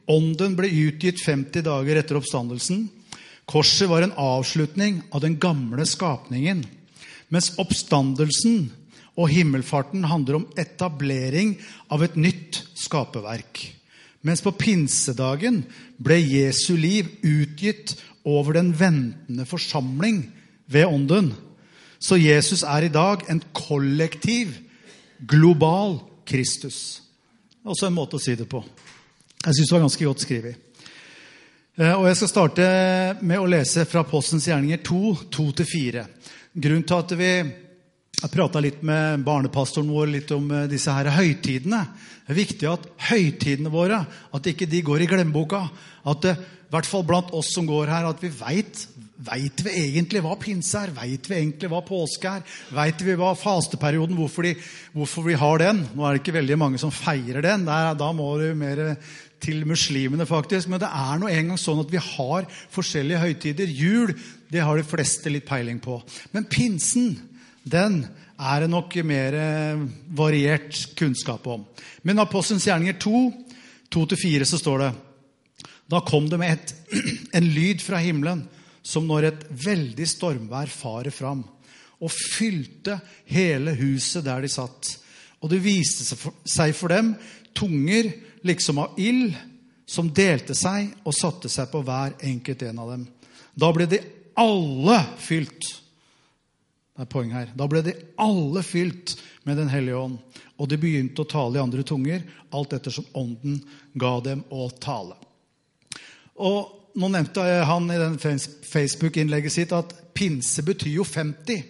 Ånden ble utgitt 50 dager etter oppstandelsen. Korset var en avslutning av den gamle skapningen, mens oppstandelsen og himmelfarten handler om etablering av et nytt skaperverk. Mens på pinsedagen ble Jesu liv utgitt over den ventende forsamling ved ånden. Så Jesus er i dag en kollektiv, global Kristus. Også en måte å si det på. Jeg synes det var ganske godt skrevet. Og jeg skal starte med å lese fra Apostelens gjerninger 2, 2-4. Grunnen til at jeg pratet litt med barnepastoren vår litt om disse her høytidene. Det er viktig at høytidene våre, at ikke de går i glemmeboka. At det, i hvert fall blant oss som går her, at vi vet vi egentlig hva pinse er? Vet vi egentlig hva påske er? Vet vi hva fasteperioden, hvorfor vi har den? Nå er det ikke veldig mange som feirer den. Da må det jo mer til muslimene faktisk. Men det er nå en gang sånn at vi har forskjellige høytider. Jul, det har de fleste litt peiling på. Men pinsen, den er det nok mer variert kunnskap om. Men Apostelens gjerninger 2, 2-4 så står det: Da kom det med en lyd fra himmelen, som når et veldig stormvær farer fram, og fylte hele huset der de satt. Og det viste seg for dem tunger, liksom av ild, som delte seg og satte seg på hver enkelt en av dem. Da ble de alle fylt. Det er poeng her. Da ble de alle fylt med den hellige ånd, og de begynte å tale i andre tunger, alt etter som ånden ga dem å tale. Og nå nevnte han i den Facebook-innlegget sitt at pinse betyr jo 50.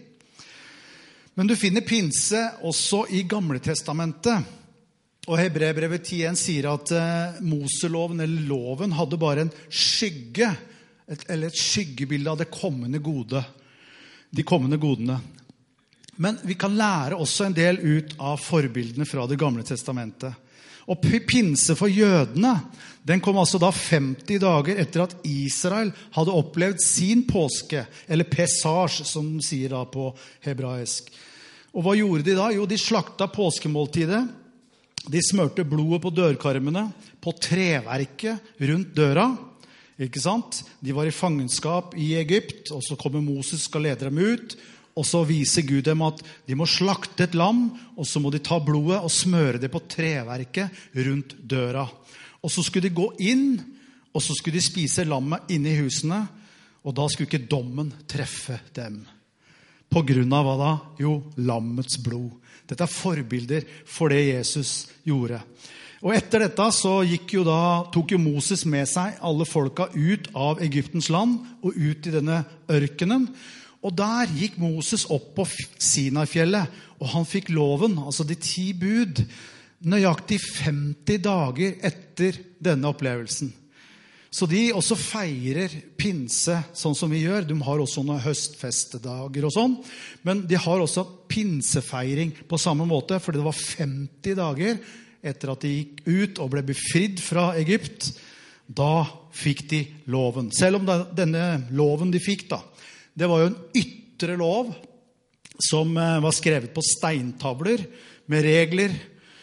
Men du finner pinse også i Gamle Testamentet. Og Hebreerbrevet 10.1 sier at Moseloven eller loven hadde bare en skygge, eller et skyggebilde av det kommende gode. De kommende godene. Men vi kan lære også en del ut av forbildene fra det Gamle Testamentet. Og pinse for jødene, den kom altså da 50 dager etter at Israel hadde opplevd sin påske, eller Pesach, som sier da på hebraisk. Og hva gjorde de da? Jo, de slakta påskemåltidet. De smørte blodet på dørkarmene, på treverket rundt døra. Ikke sant? De var i fangenskap i Egypt, og så kommer Moses og skal lede dem ut. Og så viser Gud dem at de må slakte et lam, og så må de ta blodet og smøre det på treverket rundt døra. Og så skulle de gå inn, og så skulle de spise lammet inne i husene, og da skulle ikke dommen treffe dem. På grunn av hva da? Jo, lammets blod. Dette er forbilder for det Jesus gjorde. Og etter dette så tok jo Moses med seg alle folka ut av Egyptens land, og ut i denne ørkenen. Og der gikk Moses opp på Sinai-fjellet, og han fikk loven, altså de 10 bud, nøyaktig 50 dager etter denne opplevelsen. Så de også feirer pinse sånn som vi gjør. De har også noen høstfestedager og sånn, men de har også pinsefeiring på samme måte, fordi det var 50 dager etter at de gikk ut og ble befridd fra Egypt. Da fikk de loven. Selv om denne loven de fikk da, det var jo en ytre lov som var skrevet på steintavler med regler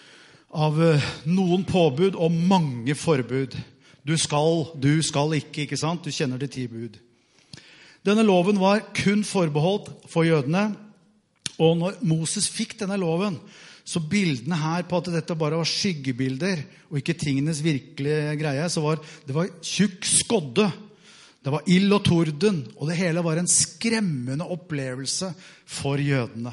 av noen påbud og mange forbud. Du skal ikke sant? Du kjenner de 10 bud. Denne loven var kun forbeholdt for jødene, og når Moses fikk denne loven, så bildene her på at dette bare var skyggebilder og ikke tingenes virkelige greie, så det var tjukk skodde. Det var ild og torden, og det hele var en skremmende opplevelse for jødene.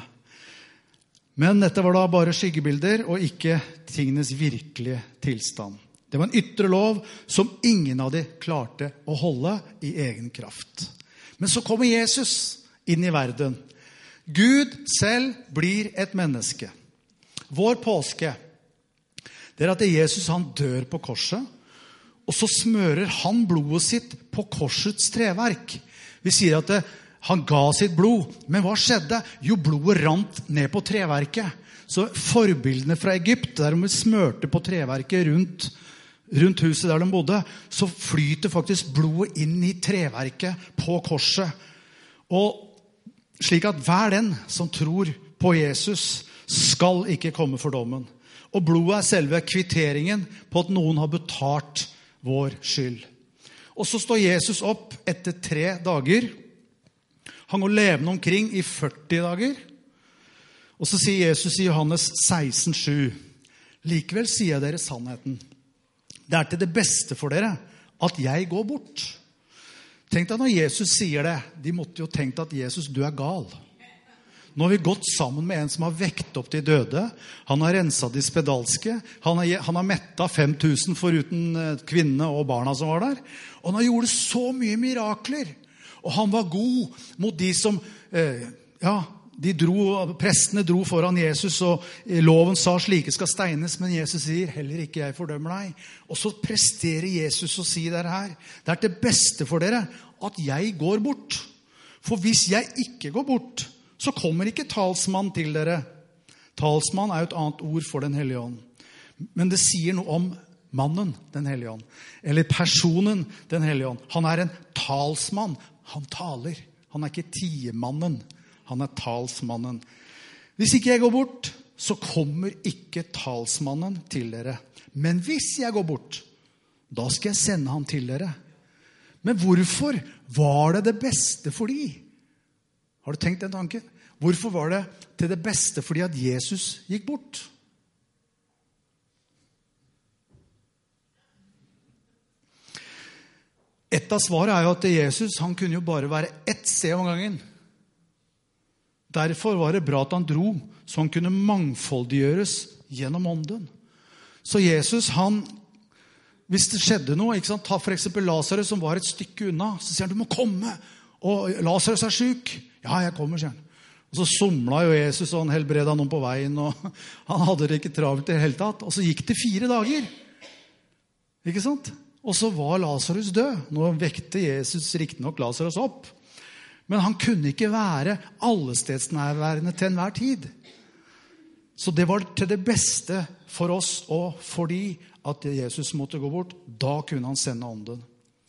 Men dette var da bare skyggebilder og ikke tingenes virkelige tilstand. Det var en ytre lov som ingen av de klarte å holde i egen kraft. Men så kommer Jesus inn i verden. Gud selv blir et menneske. Vår påske, det er at Jesus han dør på korset, og så smører han blodet sitt på korsets treverk. Vi sier at han ga sitt blod, men hva skjedde? Jo, blodet rant ned på treverket. Så forbildene fra Egypt, der de smørte på treverket rundt huset der de bodde, så flyter faktisk blodet inn i treverket på korset. Og slik at hver den som tror på Jesus skal ikke komme for dommen. Og blodet er selve kvitteringen på at noen har betalt vår skyld. Og så står Jesus opp etter 3 dager. Han går levende omkring i 40 dager. Og så sier Jesus i Johannes 16:7, likevel sier jeg dere sannheten. Det til det beste for dere at jeg går bort. Tenk deg når Jesus sier det. De måtte jo tenkt at Jesus, du gal. Nå har vi gått sammen med en som har vekt opp de døde. Han har renset de spedalske. Han har mettet 5000 foruten kvinnene og barna som var der. Og han gjorde så mye mirakler. Og han var god mot de som, prestene dro foran Jesus, og loven sa slike skal steines, men Jesus sier, heller ikke jeg fordømmer deg. Og så presterer Jesus å si det her. Det til beste for dere at jeg går bort. For hvis jeg ikke går bort, så kommer ikke talsmann til dere. Talsmann jo et annet ord for den hellige ånd. Men det sier noe om mannen, den hellige ånd. Eller personen, den hellige ånd. Han en talsmann. Han taler. Han ikke tiemannen. Han talsmannen. Hvis ikke jeg går bort, så kommer ikke talsmannen til dere. Men hvis jeg går bort, da skal jeg sende han til dere. Men hvorfor var det beste for de? Har du tenkt den tanken? Hvorfor var det til det beste fordi at Jesus gikk bort? Et av svaret jo at Jesus, han kunne jo bare være ett sted om gangen. Derfor var det bra at han dro, så han kunne mangfoldiggjøres gjennom ånden. Så Jesus, hvis det skjedde noe, ikke sant? Ta for eksempel Lazarus som var et stykke unna, så sier han, du må komme, og Lazarus syk. Ja, jeg kommer, sier han. Og så somlet jo Jesus, og han helbredet noen på veien, og han hadde det ikke travelt i det hele tatt. Og så gikk det 4 dager. Ikke sant? Og så var Lazarus død. Nå vekte Jesus riktig nok Lazarus opp. Men han kunne ikke være allestedsnærværende til enhver tid. Så det var til det beste for oss og for de at Jesus måtte gå bort. Da kunne han sende ånden.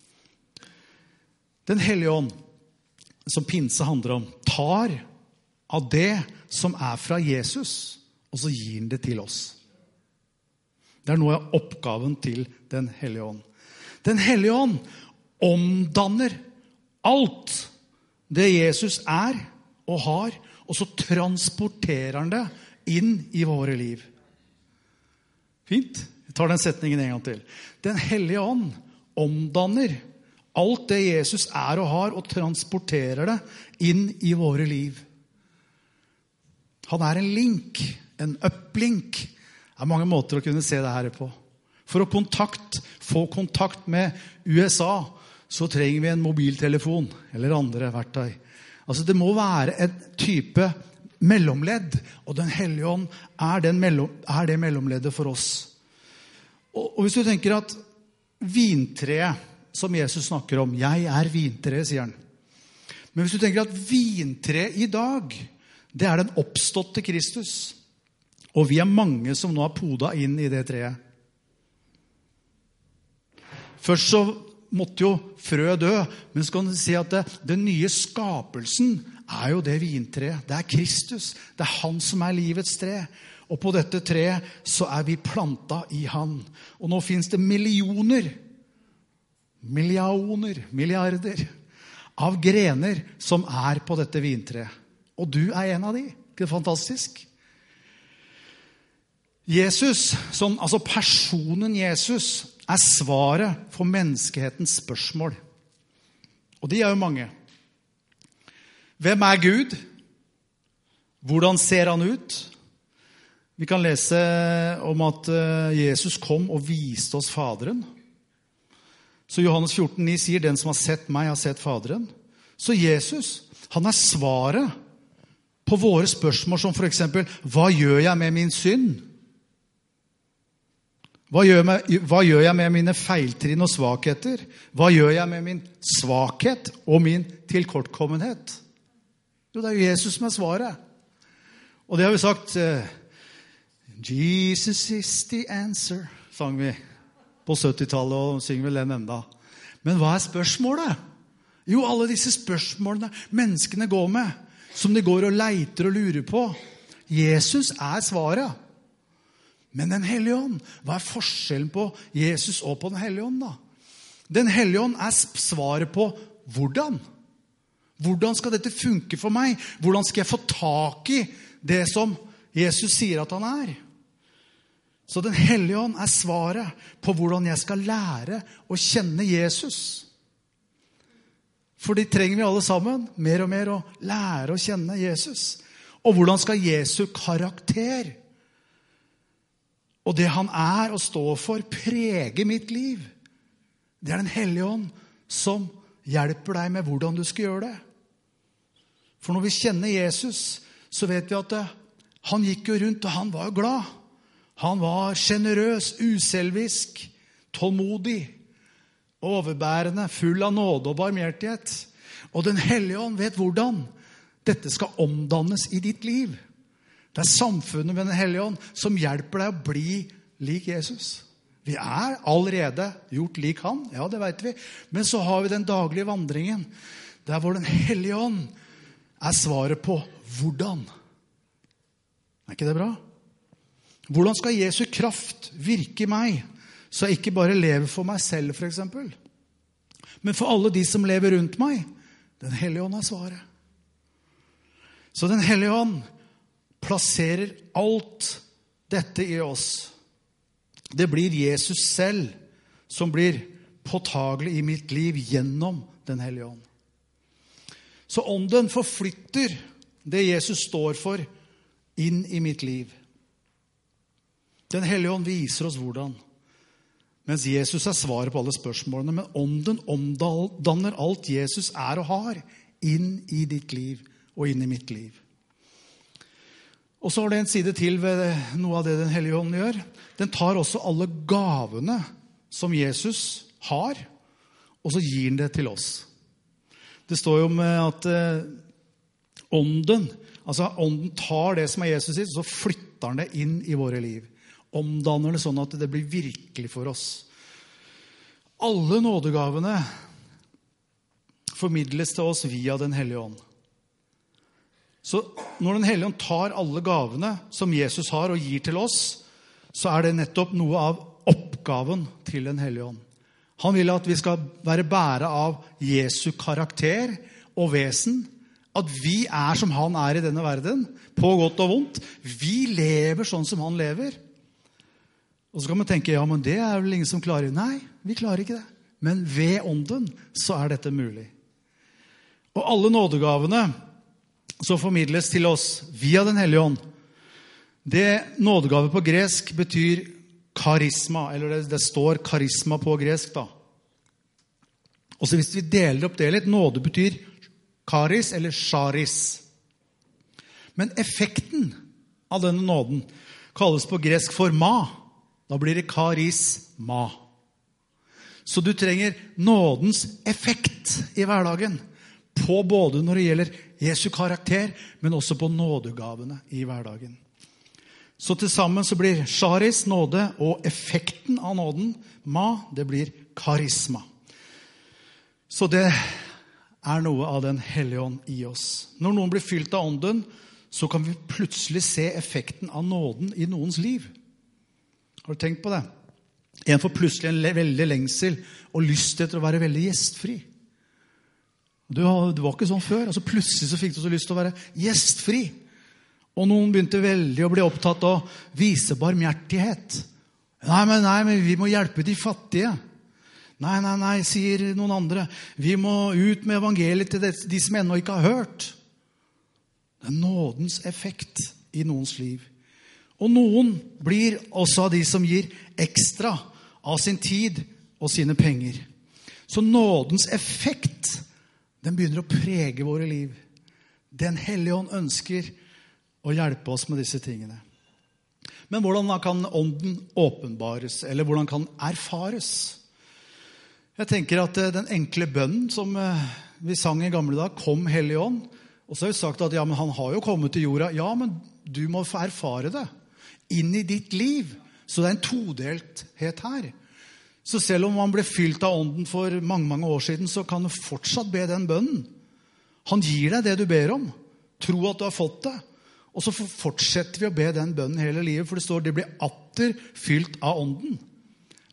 Den hellige ånd, som pinse handler om, tar av det som fra Jesus, og så gir han det til oss. Det noe av oppgaven til den hellige ånd. Den hellige ånd omdanner alt det Jesus og har, og så transporterer han det inn i våre liv. Fint? Jeg tar den setningen en gang til. Den hellige ånd omdanner alt det Jesus og har, og transporterer det inn i våre liv. Han en link, en uplink. Det mange måter å kunne se det her på. For å få kontakt med USA, så trenger vi en mobiltelefon, eller andre verktøy. Altså det må være en type mellomledd, og den hellige ånd det mellomleddet for oss. Og hvis du tenker at vintreet, som Jesus snakker om, jeg vintreet, sier han. Men hvis du tenker at vintreet i dag, det den oppståtte Kristus, og vi mange som nå har podet inn i det treet. Først så måtte jo frø dø, men så kan du si at den nye skapelsen jo det vintreet. Det Kristus. Det han som livets tre. Og på dette treet så vi plantet i han. Og nå finnes det millioner, milliarder av grener som på dette vintreet. Og du en av de. Ikke det fantastisk? Jesus, altså personen Jesus, svaret for menneskehetens spørsmål. Og de jo mange. Hvem Gud? Hvordan ser han ut? Vi kan lese om at Jesus kom og viste oss Faderen. Så Johannes 14,9 sier, den som har sett meg, har sett Faderen. Så Jesus, han svaret på våre spørsmål, som for eksempel, hva gjør jeg med min synd? Hva gjør jeg med mine feiltrinn og svakheter? Hva gjør jeg med min svakhet og min tilkortkommenhet? Jo, det jo Jesus som svaret. Og det har vi sagt, Jesus is the answer, sang vi på 70-tallet, og synger vel den enda. Men hva spørsmålet? Jo, alle disse spørsmålene menneskene går med, som de går og leiter og lurer på. Jesus svaret. Men den hellige ånd, hva forskjellen på Jesus og på den hellige ånd da? Den hellige ånd svaret på hvordan. Hvordan skal dette funke for meg? Hvordan skal jeg få tak i det som Jesus sier at han Så den hellige ånd svaret på hvordan jeg skal lære å kjenne Jesus. For det trenger vi alle sammen, mer og mer, å lære å kjenne Jesus. Og hvordan skal Jesu karakter og det han og står for prege mitt liv? Det den hellige ånd som hjelper deg med hvordan du skal gjøre det. For når vi kjenner Jesus, så vet vi at han gikk jo rundt, og han var jo glad. Han var generøs, uselvisk, tålmodig, overbærende, full av nåde og barmhjertighet. Og den hellige ånd vet hvordan dette skal omdannes i ditt liv. Det samfunnet med den hellige ånd som hjelper deg å bli lik Jesus. Vi allerede gjort lik han, ja det vet vi. Men så har vi den daglige vandringen, der hvor den hellige ånd svaret på hvordan. Ikke det bra? Hvordan skal Jesu kraft virke i meg, så jeg ikke bare lever for meg selv for eksempel, men for alle de som lever rundt meg? Den hellige ånd svaret. Så den hellige ånd plasserer alt dette i oss. Det blir Jesus selv som blir påtagelig i mitt liv gjennom den hellige ånd. Så ånden forflytter det Jesus står for inn i mitt liv. Den hellige ånd viser oss hvordan. Mens Jesus svaret på alle spørsmålene, men ånden omdanner alt Jesus og har inn i ditt liv og inn i mitt liv. Og så har det en side til ved noe av det den hellige ånd gjør. Den tar også alle gavene som Jesus har, og så gir den det til oss. Det står jo med at ånden tar det som Jesus sier, så flytter den det inn i våre liv. Omdanner det sånn at det blir virkelig for oss. Alle nådegavene formidles til oss via den hellige ånd. Så når den hellige ånd tar alle gavene som Jesus har og gir til oss, så det nettopp noe av oppgaven til den hellige ånd. Han vil at vi skal være bære av Jesu karakter og vesen, at vi som han i denne verden, på godt og vondt. Vi lever sånn som han lever. Og så kan man tenke, ja, men det vel ingen som klarer. Nei, vi klarer ikke det. Men ved ånden så dette mulig. Og alle nådegavene som formidles til oss via den hellige ånd, det nådegave på gresk betyr karisma, eller det står karisma på gresk da. Og så hvis vi deler opp det litt, nåde betyr karis eller charis. Men effekten av denne nåden kalles på gresk for ma. Da blir det karisma. Så du trenger nådens effekt i hverdagen, på både når det gjelder Jesu karakter, men også på nådegavene i hverdagen. Så til sammen så blir charis nåde, og effekten av nåden, ma, det blir karisma. Så det noe av den hellige ånd i oss. Når noen blir fylt av ånden, så kan vi plutselig se effekten av nåden i noens liv. Har du tenkt på det? En får plutselig en veldig lengsel og lyst til å være veldig gjestfri. Det var ikke sånn før. Altså plutselig så fikk du så lyst til å være gjestfri. Og noen begynte veldig å bli opptatt av å vise barmhjertighet. Nei, men vi må hjelpe de fattige. Nei, sier noen andre. Vi må ut med evangeliet til de som ennå ikke har hørt. Det nådens effekt i noens liv. Og noen blir også av de som gir ekstra av sin tid og sine penger. Så nådens effekt, den begynner å prege våre liv. Den hellige ånd ønsker å hjelpe oss med disse tingene. Men hvordan kan ånden åpenbares, eller hvordan kan erfares? Jeg tenker at den enkle bønnen som vi sang i gamle dag, kom hellige ånd, og så har vi sagt at ja, men han har jo kommet til jorda. Ja, men du må få erfare det inn i ditt liv. Så det en todelthet her. Så selv om man ble fylt av ånden for mange år siden, så kan du fortsatt be den bønnen. Han gir deg det du ber om. Tro at du har fått det. Og så fortsetter vi å be den bønnen hele livet, for det står det blir atter fylt av ånden.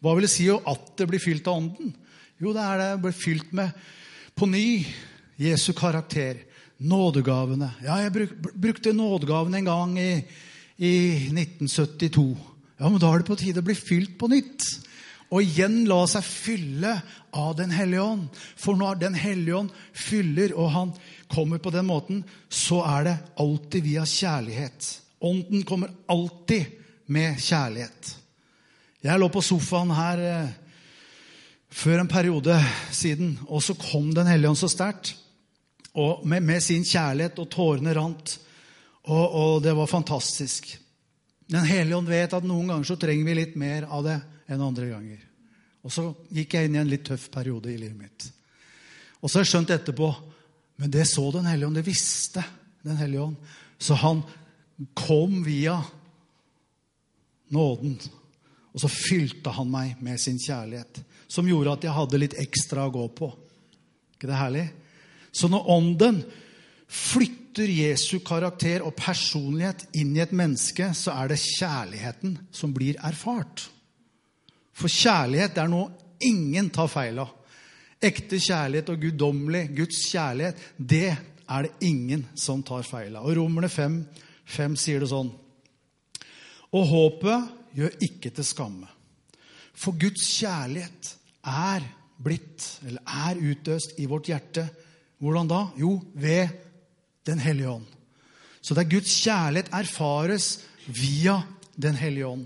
Hva vil det si at det blir fylt av ånden? Jo, det det blir fylt med på ny Jesu karakter, nådegavene. Ja, jeg brukte nådegavene en gang i 1972. Ja, men da det på tide å bli fylt på nytt. Og igjen la seg fylle av den hellige ånd. For når den hellige ånd fyller, og han kommer på den måten, så det alltid via kjærlighet. Ånden kommer alltid med kjærlighet. Jeg lå på sofaen her før en periode siden, og så kom den hellige ånd så sterkt, og med sin kjærlighet, og tårene rant, og det var fantastisk. Den hellige ånd vet at noen ganger så trenger vi litt mer av det enn andre ganger. Og så gikk jeg inn i en litt tøff periode i livet mitt. Og så har jeg skjønt etterpå, men det så den hellige ånd, det visste den hellige ånd. Så han kom via nåden, og så fylte han meg med sin kjærlighet, som gjorde at jeg hadde litt ekstra å gå på. Ikke det herlig? Så når ånden flytter Jesu karakter og personlighet inn i et menneske, så det kjærligheten som blir erfart. For kjærlighet det noe ingen tar feil av. Ekte kjærlighet og guddommelig, Guds kjærlighet, det det ingen som tar feil av. Og Romerne 5 sier det sånn. Og håpet gjør ikke til skamme. For Guds kjærlighet blitt, eller utøst i vårt hjerte. Hvordan da? Jo, ved den hellige ånd. Så det Guds kjærlighet erfares via den hellige ånd.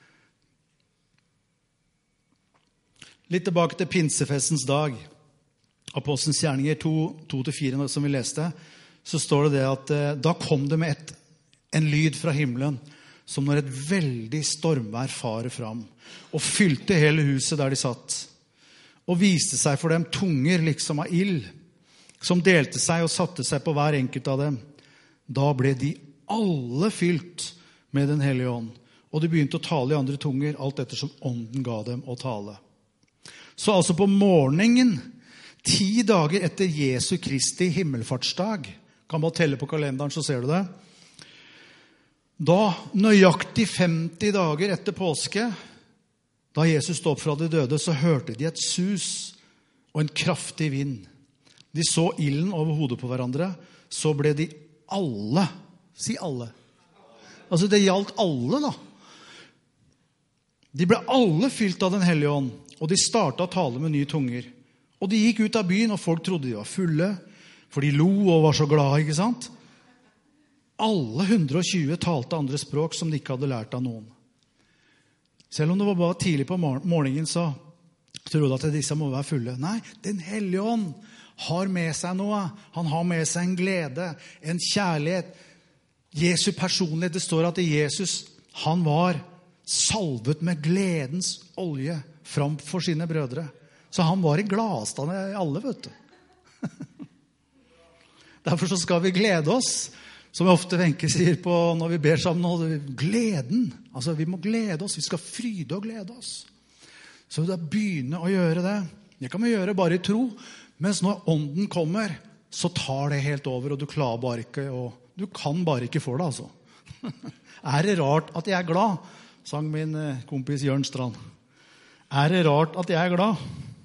Litt tilbake til pinsefestens dag. Apostelens gjerninger 2-4, som vi leste, så står det at da kom det med en lyd fra himmelen, som når et veldig stormvær farer fram, og fylte hele huset der de satt, og viste seg for dem tunger liksom av ild, som delte seg og satte seg på hver enkelt av dem. Da ble de alle fylt med den hellige ånd, og de begynte å tale i andre tunger, alt ettersom ånden ga dem å tale. Så altså på morgenen, 10 dager etter Jesu Kristi himmelfartsdag, kan bare telle på kalenderen, så ser du det. Da, nøyaktig 50 dager etter påske, da Jesus stod opp fra de døde, så hørte de et sus og en kraftig vind. De så ilden over hodet på hverandre, så ble de alle, si alle. Altså det gjaldt alle da. De ble alle fylt av den hellige ånd, og de startet å tale med nye tunger. Og de gikk ut av byen, og folk trodde de var fulle, for de lo og var så glade, ikke sant? Alle 120 talte andre språk som de ikke hadde lært av noen. Selv om det var bare tidlig på morgenen, så trodde de at disse må være fulle. Nei, den hellige ånd har med seg noe. Han har med seg en glede, en kjærlighet. Jesu personlighet, det står at Jesus, han var salvet med gledens olje framfor sine brødre. Så han var i gladstande i alle, vet du. Derfor så skal vi glede oss, som ofte Wenche sier på når vi ber sammen, gleden. Altså vi må glede oss, vi skal fryde og glede oss. Så da begynne å gjøre det. Det kan vi gjøre bare i tro, mens når ånden kommer, så tar det helt over, og du klarer bare ikke, og du kan bare ikke få det, altså. Det rart at jeg glad? Sang min kompis Jørn Strand. Det rart at jeg glad?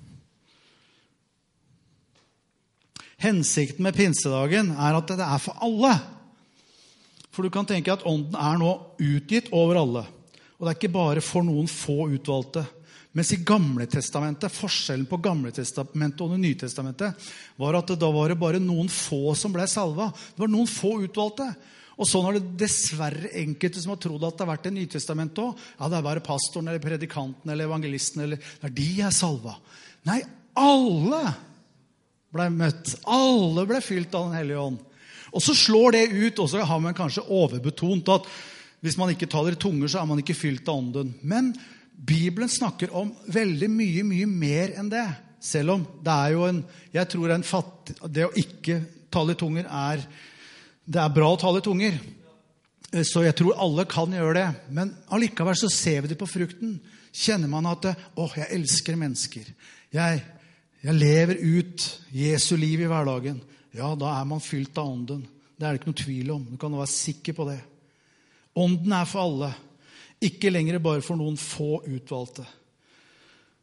Hensikten med pinsedagen at det for alle. For du kan tenke at ånden nå utgitt over alle. Og det ikke bare for noen få utvalgte. Mens i Gamle testamentet, forskjellen på Gamle testamentet og det Nye testamentet, var at da var det bare noen få som ble salva. Det var noen få utvalgte. Og sånn har det dessverre enkelte som har trodd at det har vært det Nye testamentet også. Ja, det bare pastoren, eller predikanten, eller evangelisten, eller de salva. Nei, alle ble møtt. Alle ble fylt av den hellige ånd. Og så slår det ut, og så har man kanskje overbetont at hvis man ikke taler i tunger, så man ikke fylt av ånden. Men Bibelen snakker om veldig mye, mye mer enn det. Selv om det jo jeg tror det å ikke tale i tunger det bra å tale i tunger. Så jeg tror alle kan gjøre det. Men allikevel så ser vi det på frukten. Kjenner man at jeg elsker mennesker. Jeg lever ut Jesu liv i hverdagen. Ja, da man fylt av ånden. Det det ikke noe tvil om. Du kan være sikker på det. Ånden for alle. Ikke lenger bare for noen få utvalgte.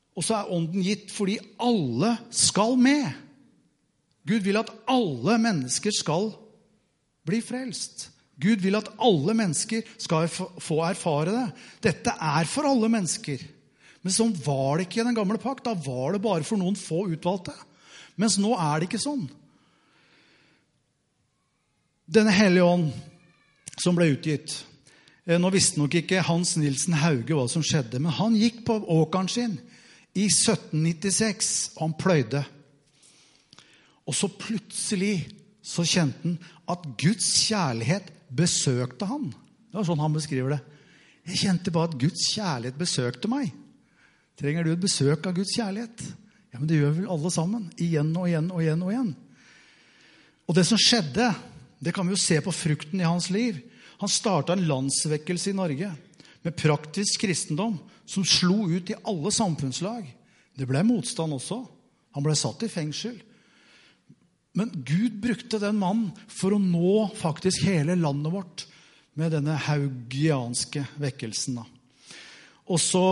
Og så ånden gitt fordi alle skal med. Gud vil at alle mennesker skal bli frelst. Gud vil at alle mennesker skal få erfare det. Dette for alle mennesker. Men sånn var det ikke i den gamle pakt. Da var det bare for noen få utvalgte. Mens nå det ikke sånn. Denne hellige ånd som ble utgitt. Nå visste nok ikke Hans Nilsen Hauge hva som skjedde, men han gikk på åkeren sin i 1796, og han pløyde. Og så plutselig så kjente han at Guds kjærlighet besøkte han. Det var sånn han beskriver det. Jeg kjente bare at Guds kjærlighet besøkte meg. Trenger du et besøk av Guds kjærlighet? Ja, men det gjør vel alle sammen. Igjen og igjen og igjen og igjen. Og det som skjedde, det kan vi jo se på frukten i hans liv. Han startet en landsvekkelse i Norge med praktisk kristendom som slo ut i alle samfunnslag. Det ble motstand også. Han ble satt i fengsel. Men Gud brukte den mannen for å nå faktisk hele landet vårt med denne haugianske vekkelsen. Og så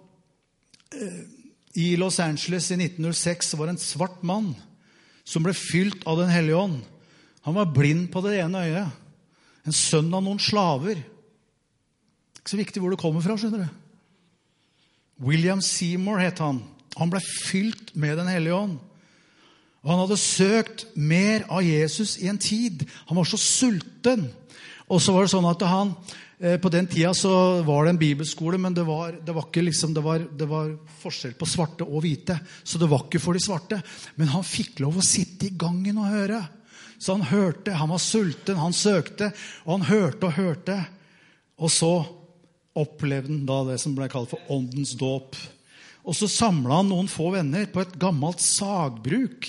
i Los Angeles i 1906 var det en svart mann som ble fylt av den hellige ånd. Han var blind på det ene øyet. En sønn av noen slaver. Ikke så viktig hvor det kommer fra, skjønner du. William Seymour het han. Han ble fylt med den hellige ånd. Og han hadde søkt mer av Jesus i en tid. Han var så sulten. Og så var det sånn at han, på den tida så var det en bibelskole, men det var ikke liksom, det var forskjell på svarte og hvite. Så det var ikke for de svarte. Men han fikk lov å sitte i gangen og høre. Så han hørte, han var sulten, han søkte, og han hørte og hørte. Og så opplevde han da det som ble kalt for åndens dåp. Og så samlet han noen få venner på et gammelt sagbruk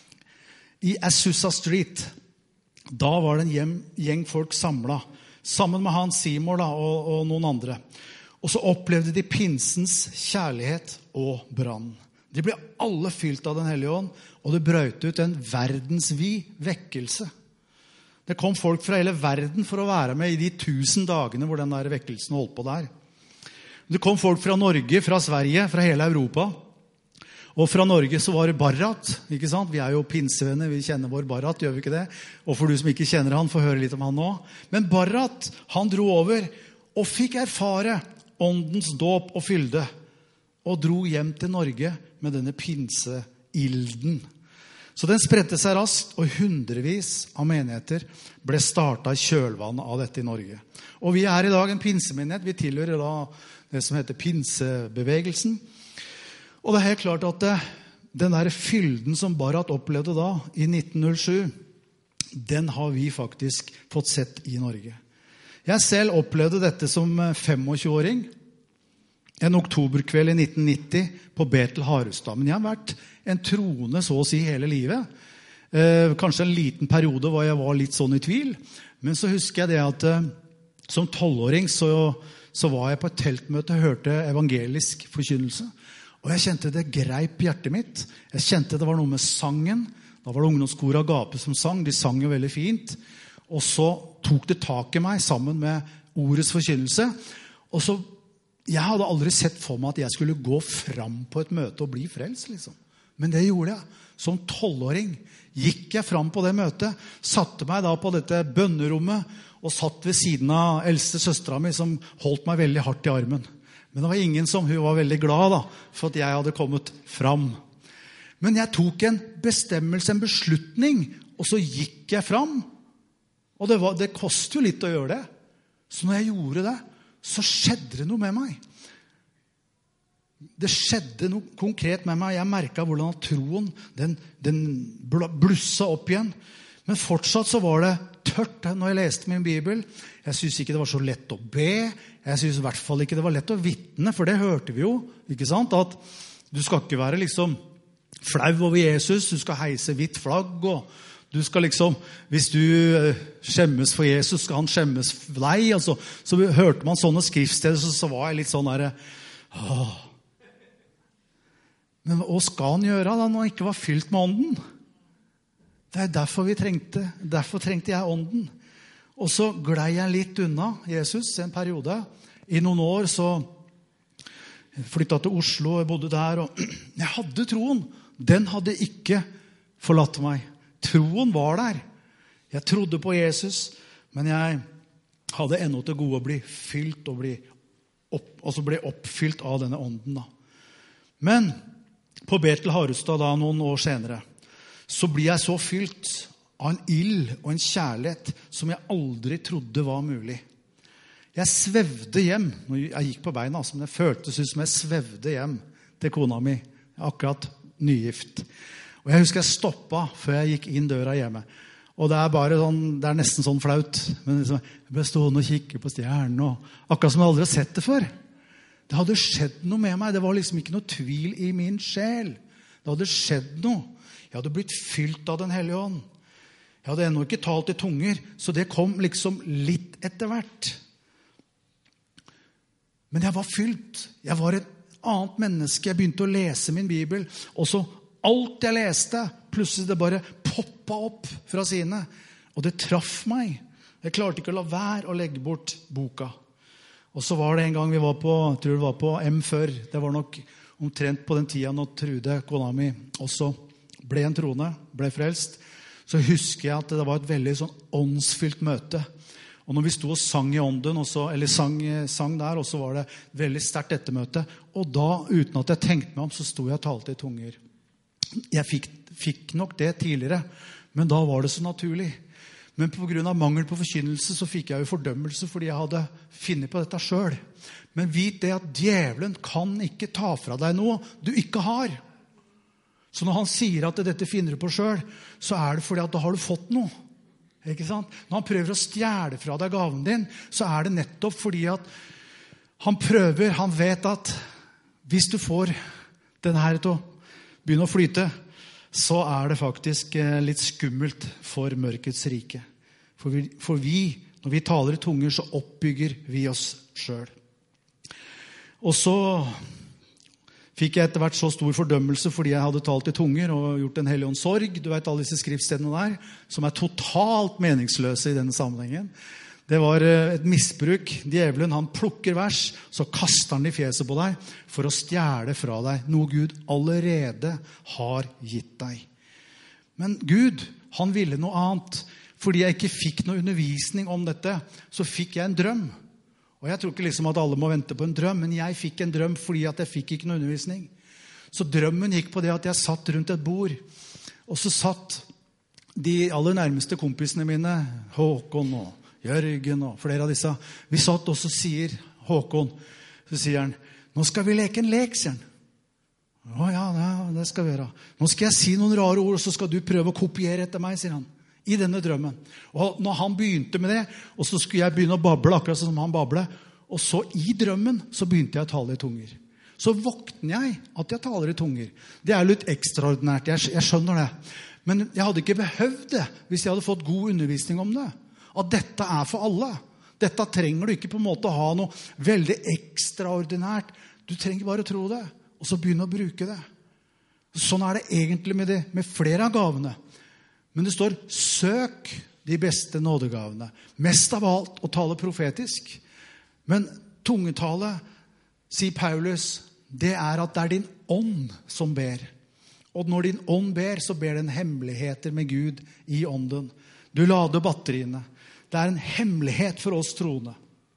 i Azusa Street. Da var det en gjeng folk samlet, sammen med Hans Seymour da, og noen andre. Og så opplevde de pinsens kjærlighet og brann. De ble alle fylt av den hellige ånd, og det brøt ut en verdensvid vekkelse. Det kom folk fra hele verden for å være med i de 1000 dagene hvor den der vekkelsen holdt på der. Det kom folk fra Norge, fra Sverige, fra hele Europa. Og fra Norge så var det Barrat, ikke sant? Vi jo pinsevenner, vi kjenner vår Barrat, gjør vi ikke det? Og for du som ikke kjenner han, får høre litt om han nå. Men Barrat, han dro over og fikk erfare åndens dåp og fylde, og dro hjem til Norge med denne pinseilden. Så den spredte seg raskt, og hundrevis av menigheter ble startet i kjølvannet av dette i Norge. Og vi i dag en pinsemenighet, vi tilhører da det som heter pinsebevegelsen. Og det helt klart at den der fylden som Barrat opplevde da, i 1907, den har vi faktisk fått sett i Norge. Jeg selv opplevde dette som 25-åring, en oktoberkveld i 1990 på Betel Harestad. Men jeg har vært en troende så å si hele livet. Kanskje en liten periode hvor jeg var litt sånn i tvil. Men så husker jeg det at som 12-åring så var jeg på et teltmøte og hørte evangelisk forkynnelse. Og jeg kjente det greip hjertet mitt. Jeg kjente det var noe med sangen. Da var det ungdomskoret Agape som sang. De sang jo veldig fint. Og så tok det tak i meg sammen med ordets forkynnelse. Og så, jeg hadde aldri sett for meg at jeg skulle gå fram på et møte og bli frelst, liksom. Men det gjorde jeg. Som 12-åring gikk jeg fram på det møtet, satte meg da på dette bønnerommet, og satt ved siden av eldste søstera mi som holdt meg veldig hardt i armen. Men det var ingen som, hun var veldig glad da, for at jeg hadde kommet fram. Men jeg tok en bestemmelse, en beslutning, og så gikk jeg fram. Og det koster jo litt å gjøre det. Så når jeg gjorde det, så skjedde det noe med meg. Det skjedde noe konkret med meg. Jeg merket hvordan troen, den blussa opp igjen. Men fortsatt så var det tørt når jeg leste min bibel. Jeg synes ikke det var så lett å be. Jeg synes i hvert fall ikke det var lett å vitne, for det hørte vi jo, ikke sant? At du skal ikke være liksom flau over Jesus, du skal heise hvitt flagg, og du skal liksom, hvis du skjemmes for Jesus, skal han skjemmes for deg. Altså, så hørte man sånne skriftsteder, så var jeg litt sånn der, Men hva skal han gjøre da, når han ikke var fylt med ånden? Det derfor trengte jeg ånden. Og så glei jeg litt unna Jesus en periode. I noen år så flyttet til Oslo, jeg bodde der, og jeg hadde troen. Den hadde ikke forlatt meg. Troen var der. Jeg trodde på Jesus, men jeg hadde ennå til gode å bli fylt og bli oppfylt av denne ånden. Da. Men på Betel Harestad da, noen år senere, så blir jeg så fylt av en ild og en kjærlighet som jeg aldri trodde var mulig. Jeg svevde hjem. Jeg gikk på beina, men det føltes ut som jeg svevde hjem til kona mi. Akkurat nygift. Og jeg husker jeg stoppet før jeg gikk inn døra hjemme. Og det er bare sånn, det er nesten sånn flaut. Men liksom, jeg ble stående og kikke på stjernen, og akkurat som jeg aldri har sett det før. Det hadde skjedd noe med meg. Det var liksom ikke noe tvil i min sjel. Det hadde skjedd noe. Jeg hadde blitt fylt av den hellige ånd. Jeg hadde ennå ikke talt i tunger, så det kom liksom litt etter hvert. Men jeg var fylt. Jeg var et annet menneske. Jeg begynte å lese min Bibel. Og så alt jeg leste, plutselig det bare poppet opp fra sine. Og det traff meg. Jeg klarte ikke å la være å legge bort boka. Og så var det en gang vi var på, jeg tror det var på M4. Det var nok omtrent på den tiden når Trude, kona mi, også ble en troende, ble frelst. Så husker jeg at det var et veldig sånn åndsfylt møte. Og når vi sto og sang i ånden, eller sang der, og så var det veldig sterkt ettermøte. Og da, uten at jeg tenkte meg om, så sto jeg og talte i tunger. Jeg fikk nok det tidligere, men da var det så naturlig. Men på grunn av mangel på forkynnelse, så fikk jeg jo fordømmelse, fordi jeg hadde funnet på dette selv. Men vit det at djevelen kan ikke ta fra deg noe du ikke har. Så når han sier at dette finner du på selv, så er det fordi at da har du fått noe. Ikke sant? Når han prøver å stjele fra deg gaven din, så er det nettopp fordi at han vet at hvis du får denne her til å begynne å flyte, så er det faktisk litt skummelt for mørkets rike. For vi, når vi taler i tunger, så oppbygger vi oss selv. Og så fikk jeg etter hvert så stor fordømmelse fordi jeg hadde talt i tunger og gjort en hellig ånds sorg. Du vet alle disse skriftstedene der, som er totalt meningsløse i denne sammenhengen. Det var et misbruk. Djevelen, han plukker vers, så kaster han det i fjeset på deg for å stjele fra deg noe Gud allerede har gitt deg. Men Gud, han ville noe annet. Fordi jeg ikke fikk noe undervisning om dette, så fikk jeg en drøm. Og jeg tror ikke liksom at alle må vente på en drøm, men jeg fikk en drøm fordi at jeg fikk ikke noe undervisning. Så drømmen gikk på det at jeg satt rundt et bord, og så satt de aller nærmeste kompisene mine, Håkon og Jørgen og flere av disse. Vi satt, og så sier Håkon, så sier han, nå skal vi leke en lek, sier han. Å ja, det skal vi gjøre. Nå skal jeg si noen rare ord, og så skal du prøve å kopiere etter meg, sier han. I denne drømmen. Og når han begynte med det, og så skulle jeg begynne å bable akkurat som han babler, og så i drømmen så begynte jeg å tale i tunger. Så våkner jeg at jeg taler i tunger. Det er litt ekstraordinært, jeg skjønner det. Men jeg hadde ikke behøvd det hvis jeg hadde fått god undervisning om det. At dette er for alle. Dette trenger du ikke på en måte ha noe veldig ekstraordinært. Du trenger bare å tro det, og så begynne å bruke det. Sånn er det egentlig med flere av gavene. Men det står, søk de beste nådegavene. Mest av alt å tale profetisk. Men tungetale, sier Paulus, det er at det er din ånd som ber. Og når din ånd ber, så ber den hemmeligheter med Gud i ånden. Du lader batteriene. Det er en hemmelighet for oss troende.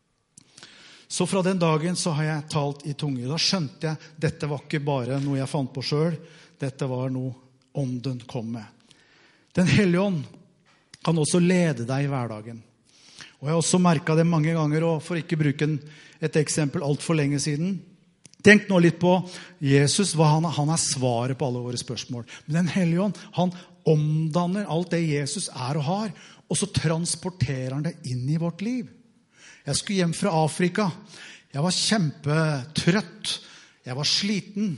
Så fra den dagen så har jeg talt i tunger. Da skjønte jeg, dette var ikke bare noe jeg fant på selv. Dette var noe ånden kom med. Den hellige ånd kan også lede deg i hverdagen. Og jeg har også merket det mange ganger, og for ikke bruke et eksempel alt for lenge siden. Tenk nå litt på Jesus, han er svaret på alle våre spørsmål. Men den hellige ånd, han omdanner alt det Jesus er og har, og så transporterer han det inn i vårt liv. Jeg skulle hjem fra Afrika. Jeg var kjempetrøtt. Jeg var sliten.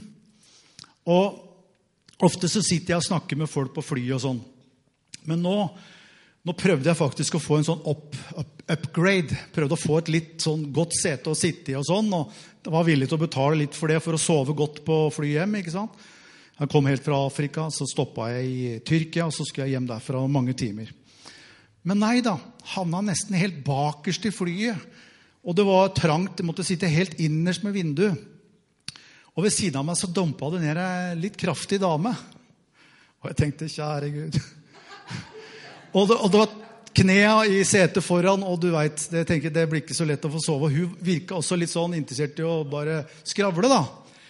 Og ofte så sitter jeg og snakker med folk på fly og sånn. Men nå prøvde jeg faktisk å få en sånn upgrade. Prøvde å få et litt sånn godt sete å sitte i og sånn. Og jeg var villig til å betale litt for det for å sove godt på fly hjem, ikke sant? Jeg kom helt fra Afrika, så stoppet jeg i Tyrkia, og så skulle jeg hjem derfra mange timer. Men nei da, havna nesten helt bakerst i flyet. Og det var trangt, jeg måtte sitte helt innerst med vinduet. Og ved siden av meg så dumpet det ned en litt kraftig dame. Og jeg tenkte, kjære Gud. Og det var knea i setet foran, og du vet, jeg tenker, det blir ikke så lett å få sove. Og hun virket også litt sånn interessert i å bare skravle da.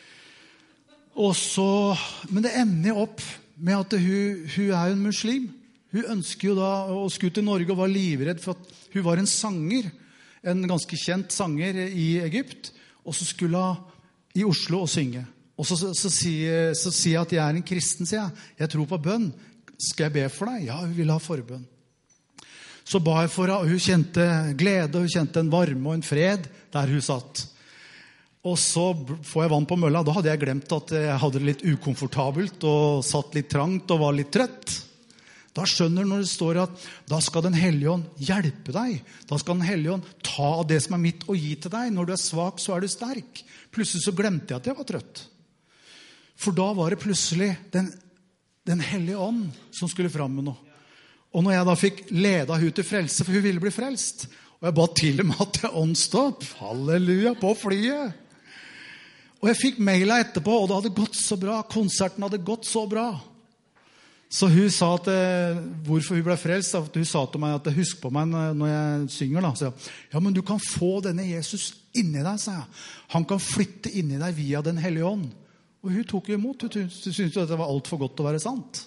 Men det ender jo opp med at hun er en muslim. Hun ønsker jo da å skulle til Norge og var livredd for at hun var en sanger, en ganske kjent sanger i Egypt, og så skulle hun i Oslo og synge. Og så sier jeg at jeg er en kristen, sier jeg. Jeg tror på bønn. Skal jeg be for deg? Ja, hun ville ha forbønn. Så ba jeg for henne, og hun kjente glede, hun kjente en varme og en fred der hun satt. Og så får jeg vann på mølla. Da hadde jeg glemt at jeg hadde det litt ukomfortabelt og satt litt trangt og var litt trøtt. Da skjønner du når det står at da skal den Hellige Ånd hjelpe deg. Da skal den Hellige Ånd ta av det som er mitt og gi til deg. Når du er svak, så er du sterk. Plutselig så glemte jeg at jeg var trøtt. For da var det plutselig den Hellige Ånd som skulle fram med noe. Og når jeg da fikk leda hun til frelse, for hun ville bli frelst, og jeg ba til og med at jeg åndstopp, halleluja, på flyet. Og jeg fikk mailet etterpå, og det hadde gått så bra. Konserten hadde gått så bra. Så hun sa at hvorfor hun ble frelst, at hun sa til meg at husk på meg når jeg synger da. Så jeg, ja, men du kan få denne Jesus inni deg, sa jeg. Han kan flytte inni deg via den Hellige Ånd. Og hun tok jo imot. Hun syntes jo at det var alt for godt å være sant.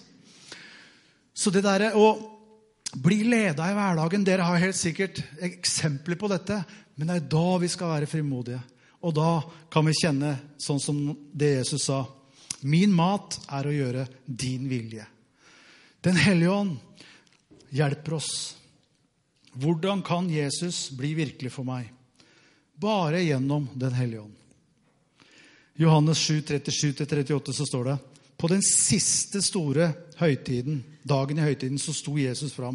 Så det der å bli ledet i hverdagen, dere har helt sikkert eksempler på dette, men det er da vi skal være frimodige. Og da kan vi kjenne sånn som det Jesus sa. Min mat er å gjøre din vilje. Den Hellige Ånd hjelper oss. Hvordan kan Jesus bli virkelig for meg? Bare gjennom den Hellige Ånd. Johannes 7, 37-38 så står det, på den siste store høytiden, dagen i høytiden, så sto Jesus fram.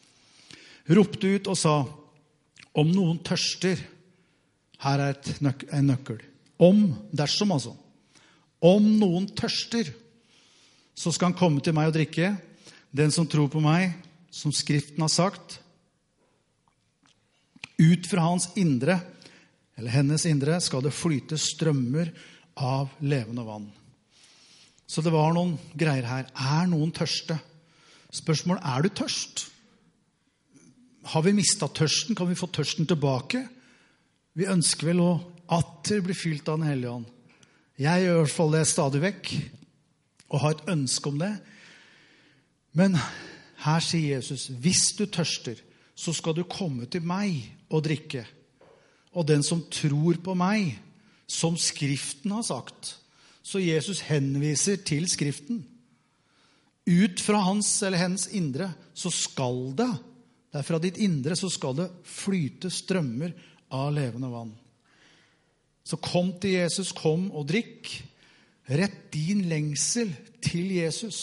Ropte ut og sa, om noen tørster, her er en nøkkel. Dersom altså. Om noen tørster, så skal han komme til meg og drikke. Den som tror på meg, som Skriften har sagt, ut fra hans indre, eller hennes indre, skal det flyte strømmer av levende vann. Så det var noen greier her. Er noen tørste? Spørsmålet, er du tørst? Har vi mistet tørsten? Kan vi få tørsten tilbake? Vi ønsker vel å atter bli fylt av den Hellige Ånd. Jeg gjør i hvert fall det stadig vekk, og har et ønske om det. Men her sier Jesus, hvis du tørster, så skal du komme til meg og drikke. Og den som tror på meg, som Skriften har sagt, så Jesus henviser til Skriften. Ut fra hans eller hennes indre, så skal det, fra ditt indre, så skal det flyte strømmer av levende vann. Så kom til Jesus, kom og drikk. Rett din lengsel til Jesus.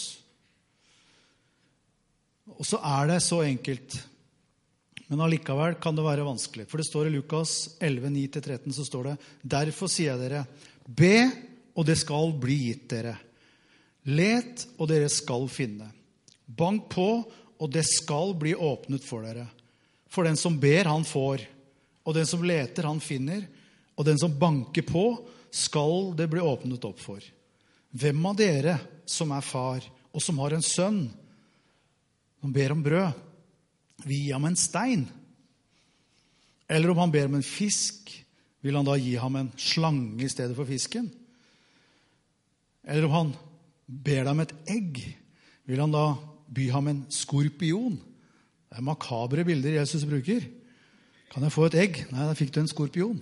Og så er det så enkelt. Men allikevel kan det være vanskelig. For det står i Lukas 11, 9-13, så står det, derfor sier jeg dere, be, og det skal bli gitt dere. Let, og dere skal finne. Bank på, og det skal bli åpnet for dere. For den som ber, han får. Og den som leter, han finner. Og den som banker på, skal det bli åpnet opp for. Hvem av dere som er far, og som har en sønn, som ber om brød, vil gi ham en stein? Eller om han ber om en fisk, vil han da gi ham en slange i stedet for fisken? Eller om han ber deg om et egg, vil han da by ham en skorpion? Det er makabre bilder Jesus bruker. Kan jeg få et egg? Nei, da fikk du en skorpion.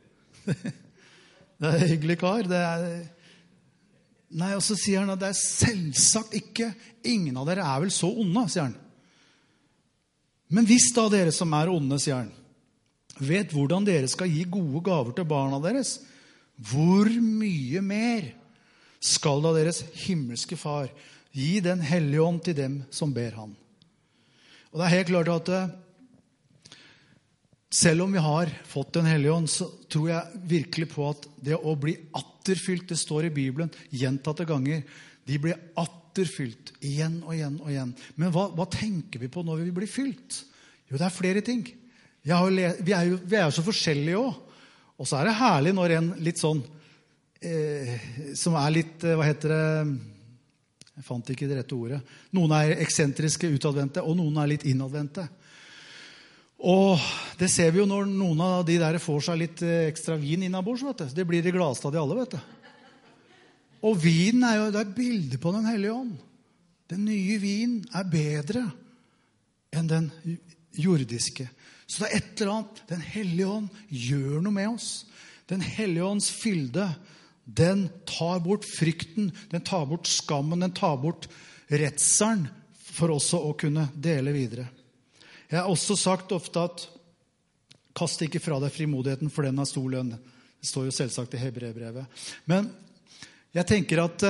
Det er hyggelig kar. Nei, og så sier han at det er selvsagt ikke. Ingen av dere er vel så onde, sier han. Men hvis da dere som er onde, sier han, vet hvordan dere skal gi gode gaver til barna deres, hvor mye mer skal da deres himmelske far gi den Hellige Ånd til dem som ber han. Og det er helt klart at selv om vi har fått den Hellige Ånd, så tror jeg virkelig på at det å bli atterfylt, det står i Bibelen gjentatte ganger, de blir atterfylt igjen og igjen og igjen. Men hva tenker vi på når vi blir fylt? Jo, det er flere ting. Vi er jo så forskjellige også. Og så er det herlig når en litt sånn som litt, hva heter det, jeg fant ikke det rette ordet. Noen eksentriske utadvendte, og noen litt innadvendte. Og det ser vi jo når noen av de der får seg litt ekstra vin innabords, vet du. Det blir det gladeste av de alle, vet du. Og vinen jo, det bildet på den hellige ånd. Den nye vinen bedre enn den jordiske. Så det et eller annet, den hellige ånd gjør noe med oss. Den hellige ånds fylde, den tar bort frykten, den tar bort skammen, den tar bort redselen for også å kunne dele videre. Jeg har også sagt ofte at kast ikke fra deg frimodigheten, for den stor lønn. Det står jo selvsagt i Hebreerbrevet. Men jeg tenker at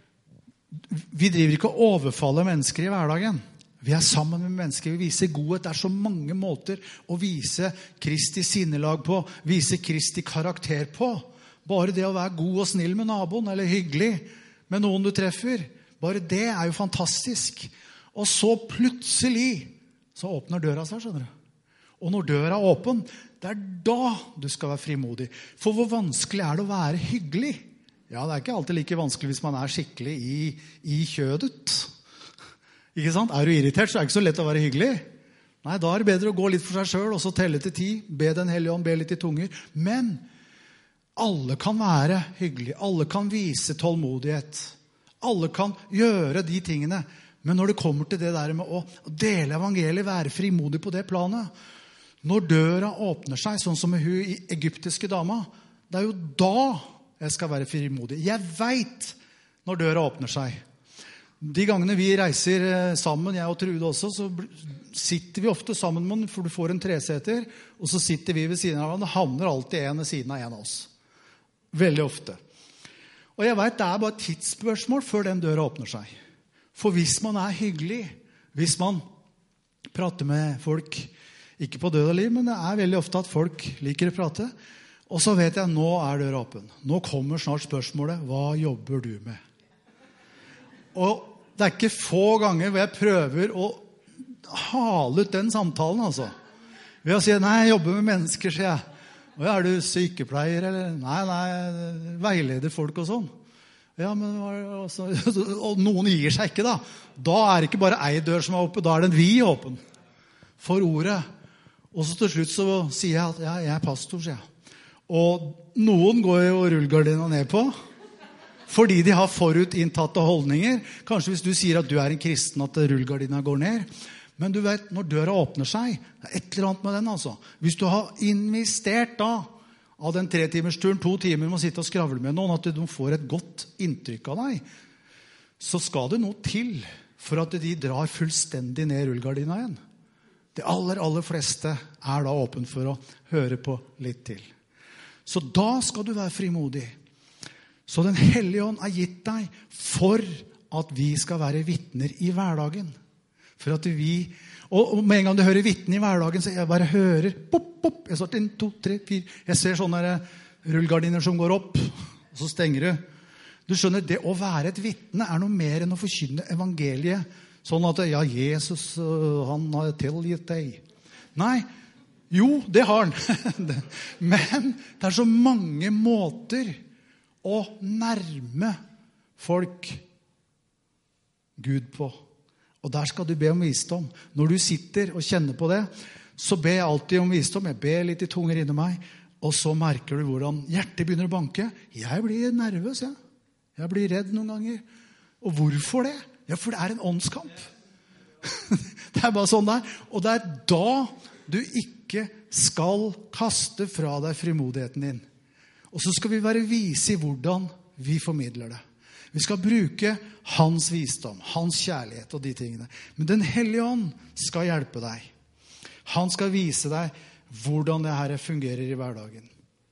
vi driver ikke å overfalle mennesker i hverdagen. Vi sammen med mennesker, vi viser godhet. Det så mange måter å vise Kristi sinnelag på, vise Kristi karakter på. Bare det å være god og snill med naboen, eller hyggelig med noen du treffer, bare det jo fantastisk. Og så plutselig, så åpner døra seg, skjønner du. Og når døra åpen, det da du skal være frimodig. For hvor vanskelig det å være hyggelig? Ja, det ikke alltid like vanskelig hvis man skikkelig i kjødet. Ikke sant? Du irritert, så det ikke så lett å være hyggelig. Nei, da det bedre å gå litt for seg selv, og så telle til 10, be den hellige ånd, be litt i tunger. Men alle kan være hyggelige, alle kan vise tålmodighet, alle kan gjøre de tingene. Men når det kommer til det der med å dele evangeliet, være frimodig på det planet, når døra åpner seg, sånn som med hun egyptiske dama, det jo da jeg skal være frimodig. Jeg vet når døra åpner seg. De gangene vi reiser sammen, jeg og Trude også, så sitter vi ofte sammen med for du får en treseter, og så sitter vi ved siden av hverandre. Det havner alltid en ved siden av en av oss. Veldig ofte. Og jeg vet det bare et tidsspørsmål før den døra åpner seg. For hvis man hyggelig, hvis man prater med folk, ikke på død og liv, men det veldig ofte at folk liker å prate, og så vet jeg, nå døra åpen. Nå kommer snart spørsmålet, hva jobber du med? Og det ikke få ganger hvor jeg prøver å hale ut den samtalen, altså. Ved å si, nei, jeg jobber med mennesker, sier jeg. Og du sykepleier, eller? Nei, veileder folk og sånn. Ja, men og noen gir seg ikke, da. Da det ikke bare ei dør som åpen, da det en vid åpen. For ordet. Og så til slutt så sier jeg at ja, jeg pastor, sier jeg. Og noen går jo rullegardina ned på, fordi de har forutinntatte holdninger. Kanskje hvis du sier at du en kristen, at rullegardina går ned. Men du vet, når døra åpner seg, det et eller annet med den, altså. Hvis du har investert da, av den 3-timersturen, 2 timer med å sitte og skravle med noen, at de får et godt inntrykk av deg, så skal det noe til for at de drar fullstendig ned rullegardina igjen. De aller fleste da åpen for å høre på litt til. Så da skal du være frimodig. Så den hellige ånd gitt deg for at vi skal være vittner i hverdagen. For at vi, og med en gang du hører vittne i hverdagen, så jeg bare hører, pop, pop, jeg står 1, 2, 3, 4, jeg ser sånne rullegardiner som går opp, og så stenger du. Du skjønner, det å være et vittne noe mer enn å forkynne evangeliet, sånn at, ja, Jesus, han har tilgitt deg. Nei, jo, det har han. Men det så mange måter å nærme folk Gud på. Og der skal du be om visdom. Når du sitter og kjenner på det, så be jeg alltid om visdom. Jeg ber litt i tunger inni meg, og så merker du hvordan hjertet begynner å banke. Jeg blir nervøs, jeg. Jeg blir redd noen ganger. Og hvorfor det? Ja, for det en åndskamp. Det bare sånn der. Og det da du ikke skal kaste fra deg frimodigheten din. Og så skal vi være vise i hvordan vi formidler det. Vi skal bruke hans visdom, hans kjærlighet og de tingene. Men den hellige ånd skal hjelpe deg. Han skal vise deg hvordan det her fungerer i hverdagen.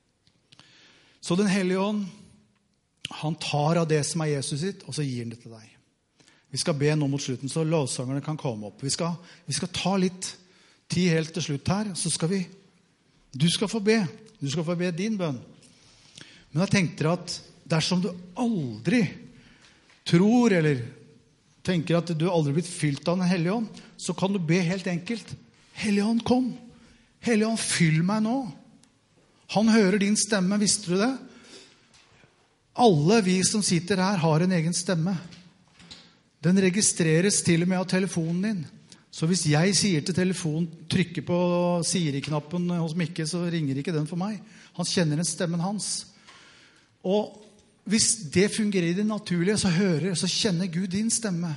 Så den hellige ånd, han tar av det som Jesus sitt, og så gir han det til deg. Vi skal be nå mot slutten, så lovsangerne kan komme opp. Vi skal ta litt tid helt til slutt her, så skal du skal få be. Du skal få be din bønn. Men jeg tenkte at dersom du aldri tror eller tenker at du aldri blitt fylt av den hellige ånd, så kan du be helt enkelt. Hellige ånd, kom. Hellige ånd, fyll meg nå. Han hører din stemme, visste du det? Alle vi som sitter her har en egen stemme. Den registreres til og med av telefonen din. Så hvis jeg sier til telefonen, trykker på Siri-knappen hos Mikke, så ringer ikke den for meg. Han kjenner den stemmen hans. Og hvis det fungerer i det naturlige, så kjenner Gud din stemme.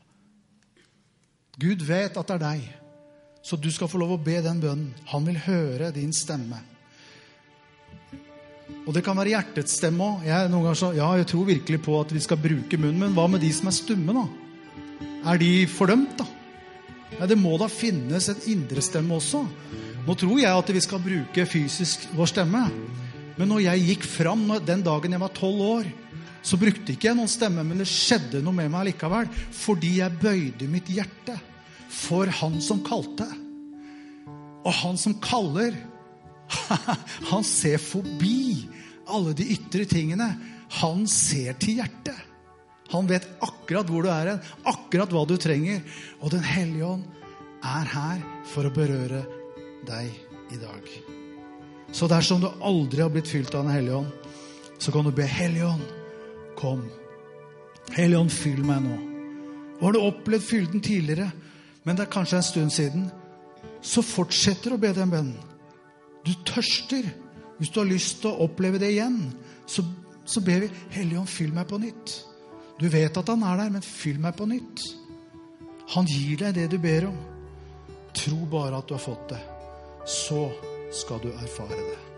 Gud vet at det er deg. Så du skal få lov å be den bønnen. Han vil høre din stemme. Og det kan være hjertets stemme også. Jeg tror virkelig på at vi skal bruke munnen, men hva med de som er stumme da? Er de fordømt da? Ja, det må da finnes en indre stemme også. Nå tror jeg at vi skal bruke fysisk vår stemme. Men når jeg gikk fram den dagen jeg var 12 år, så brukte ikke jeg noen stemme, men det skjedde noe med meg likevel, fordi jeg bøyde mitt hjerte for han som kalte. Og han som kaller, han ser forbi alle de ytre tingene. Han ser til hjertet. Han vet akkurat hvor du er, akkurat hva du trenger. Og den Hellige Ånd er her for å berøre deg i dag. Så dersom du aldri har blitt fylt av den Hellige Ånd, så kan du be, Hellige Ånd, kom. Hellige Ånd, fyll meg nå. Og har du opplevd fylden tidligere, men det er kanskje en stund siden, så fortsetter å be den bønnen. Du tørster. Hvis du har lyst til å oppleve det igjen, så ber vi, Hellige Ånd, fyll meg på nytt. Du vet at han er der, men fyll meg på nytt. Han gir deg det du ber om. Tro bare at du har fått det. Så skal du erfare det.